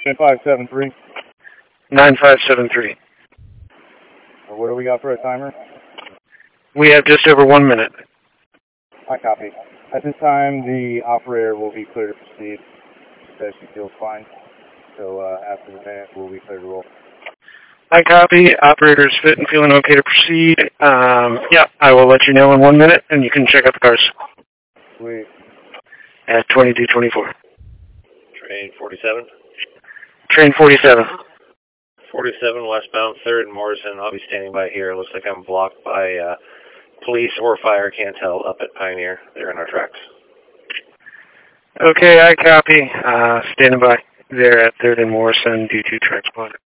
9573. 9573. What do we got for a timer? We have just over 1 minute. I copy. At this time, the operator will be clear to proceed. She says she feels fine. So after the minute, we'll be clear to roll. I copy. Operator's fit and feeling okay to proceed. Yeah, I will let you know in 1 minute, and you can check out the cars. Sweet. At 2224. Train 47. Train 47. 47 westbound, 3rd and Morrison. I'll be standing by here. Looks like I'm blocked by police or fire. Can't tell. Up at Pioneer. They're in our tracks. Okay, I copy. Standing by there at 3rd and Morrison, D2 tracks blocked.